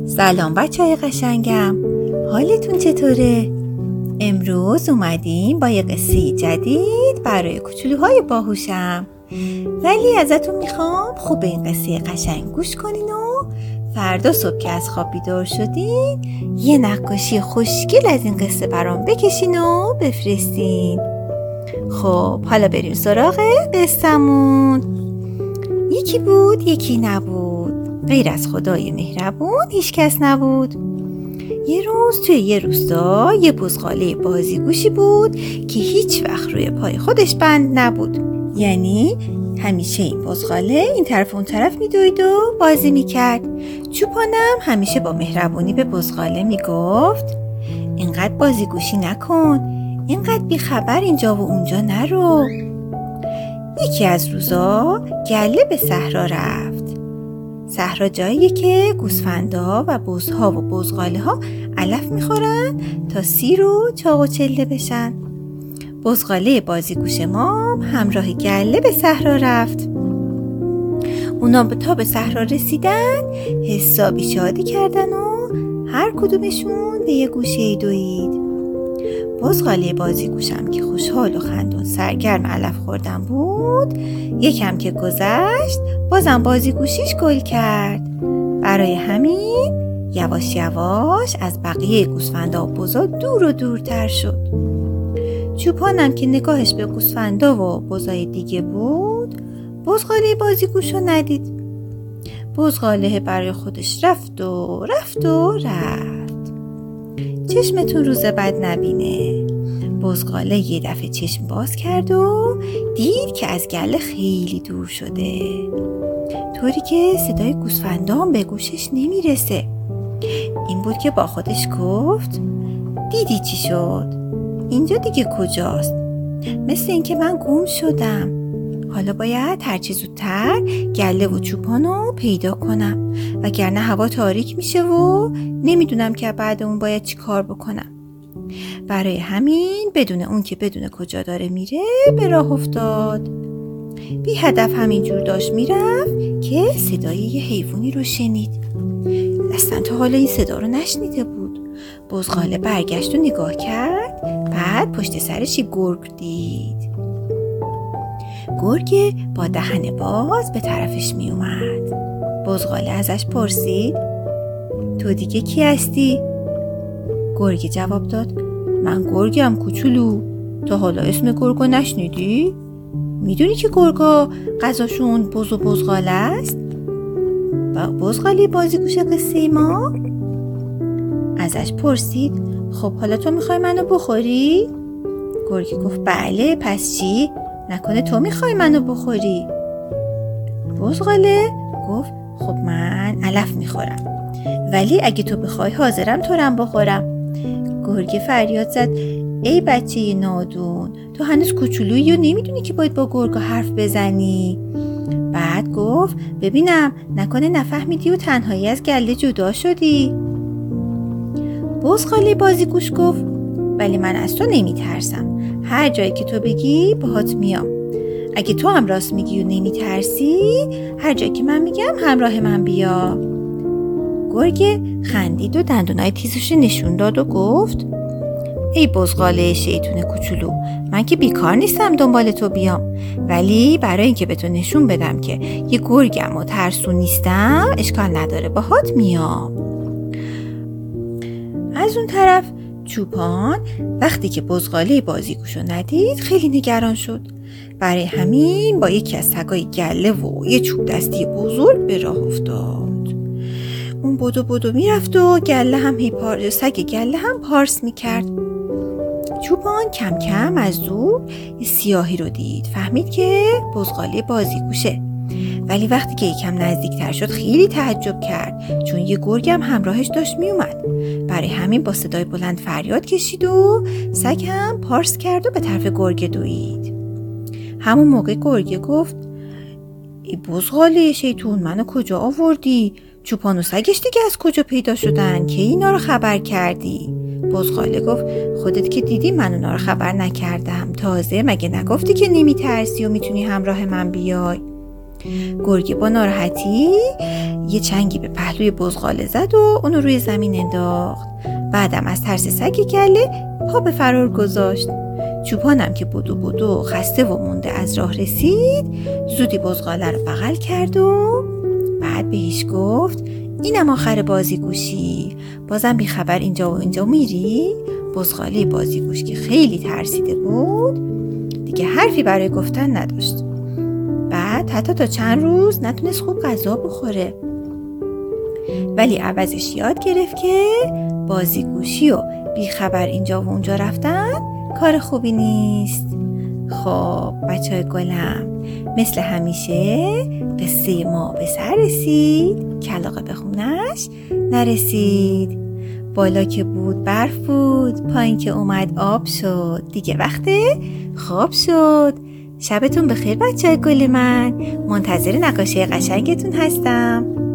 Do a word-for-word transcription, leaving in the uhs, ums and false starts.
سلام بچه های قشنگم، حالتون چطوره؟ امروز اومدیم با یه قصه جدید برای کوچولوهای باهوشم، ولی ازتون میخوام خوب این قصه قشنگ گوش کنین و فردا صبح که از خواب بیدار شدین یه نقاشی خوشگل از این قصه برام بکشین و بفرستین. خب حالا بریم سراغ قصه‌مون. یکی بود یکی نبود، غیر از خدای مهربون هیچ کس نبود. یه روز توی یه روستا یه بزغاله بازیگوشی بود که هیچ وقت روی پای خودش بند نبود. یعنی همیشه این بزغاله این طرف اون طرف میدوید و بازی میکرد. چوپانم همیشه با مهربونی به بزغاله میگفت اینقدر بازیگوشی نکن، اینقدر بیخبر اینجا و اونجا نرو. یکی از روزا گله به صحرا رفت. صحرا جاییه که گوسفندا و بزها و بزغاله ها علف میخورن تا سیر و چاق و چله بشن. بزغاله بازیگوش ما همراه گله به صحرا رفت. اونا تا به صحرا رسیدن حسابی شادی کردن و هر کدومشون به یه گوشه دوید. بزغاله بازیگوشم که خوشحال و خندون سرگرم علف خوردن بود، یکم که گذشت بازم بازیگوشیش گل کرد. برای همین یواش یواش از بقیه گوسفندا و بزا دور و دورتر شد. چوپانم که نگاهش به گوسفندا و بزای دیگه بود، بزغاله بازیگوشو ندید. بزغاله برای خودش رفت و رفت و رفت. چشمتون روز بد نبینه. بزغاله یه دفعه چشم باز کرد و دید که از گله خیلی دور شده، طوری که صدای گوسفندان به گوشش نمیرسه. این بود که با خودش گفت دیدی چی شد؟ اینجا دیگه کجاست؟ مثل این که من گم شدم. حالا باید هرچی زودتر گله و چوپانو پیدا کنم، وگرنه هوا تاریک میشه و نمیدونم که بعد اون باید چی کار بکنم. برای همین بدون اون که بدون کجا داره میره به راه افتاد. بی هدف همینجور داشت میرفت که صدای یه حیوانی رو شنید. اصلا تا حالا این صدا رو نشنیده بود. بزغاله برگشت و نگاه کرد، بعد پشت سرش یه گرگ دید. گرگ با دهن باز به طرفش می اومد. بزغاله ازش پرسید تو دیگه کی هستی؟ گرگ جواب داد من گرگم کوچولو. تا حالا اسم گرگو نشنیدی؟ میدونی که گرگا غذاشون بز و بزغاله است؟ و بزغاله بازیگوش قصه ما ازش پرسید خب حالا تو میخوای منو بخوری؟ گرگ گفت بله، پس چی؟ نکنه تو میخوای منو بخوری؟ بزغاله گفت خب من علف میخورم، ولی اگه تو بخوای حاضرم تو رم بخورم. گرگ فریاد زد ای بچه نادون، تو هنوز کوچولویی و نمیدونی که باید با گرگا حرف بزنی. بعد گفت ببینم نکنه نفهمیدی و تنهایی از گله جدا شدی. بزغاله بازیگوش گفت ولی من از تو نمیترسم، هر جایی که تو بگی باهات میام. اگه تو هم راست میگی و نمیترسی، هر جایی که من میگم همراه من بیا. گرگ خندید و دندونای تیزش نشون داد و گفت ای بزغاله شیطون کوچولو، من که بیکار نیستم دنبال تو بیام، ولی برای اینکه به تو نشون بدم که یه گرگم و ترسو نیستم اشکال نداره باهات میام. از اون طرف چوپان وقتی که بزغاله بازیگوشو ندید خیلی نگران شد. برای همین با یکی از سگای گله و یه چوب دستی بزرگ به راه افتاد. اون بدو بدو میرفت و گله هم هی پار... سگ گله هم پارس میکرد. چوپان کم کم از دور یه سیاهی رو دید، فهمید که بزغاله بازیگوشه. ولی وقتی که یکم نزدیکتر شد خیلی تعجب کرد، چون یه گرگ هم همراهش داشت میومد. برای همین با صدای بلند فریاد کشید و سگ هم پارس کرد و به طرف گرگ دوید. همون موقع گرگ گفت ای بزغاله شیطون، منو کجا آوردی؟ چوپان و سگش دیگه از کجا پیدا شدن که اینا رو خبر کردی؟ بزغاله گفت خودت که دیدی من اونا رو خبر نکردم، تازه مگه نگفتی که نمیترسی و میتونی همراه من بیای؟ گرگه با ناراحتی یه چنگی به پهلوی بزغاله زد و اونو روی زمین انداخت. بعدم از ترس سگ کله پا به فرار گذاشت. چوپانم که بدو بدو خسته و مونده از راه رسید، زودی بزغاله رو بغل کرد و بعد بهش گفت اینم آخر بازیگوشی، بازم بی خبر اینجا و اینجا میری؟ بزغاله بازیگوش که خیلی ترسیده بود دیگه حرفی برای گفتن نداشت. بعد حتی تا چند روز نتونست خوب غذا بخوره، ولی عوضش یاد گرفت که بازیگوشی و بی خبر اینجا و اونجا رفتن کار خوبی نیست. خب بچه های گلم، مثل همیشه قصه ما به سر رسید، کلاغه به خونش نرسید. بالا که بود برف بود، پایین که اومد آب شد، دیگه وقت خواب شد. شبتون بخیر بچه های گل من، منتظر نقاشی قشنگتون هستم.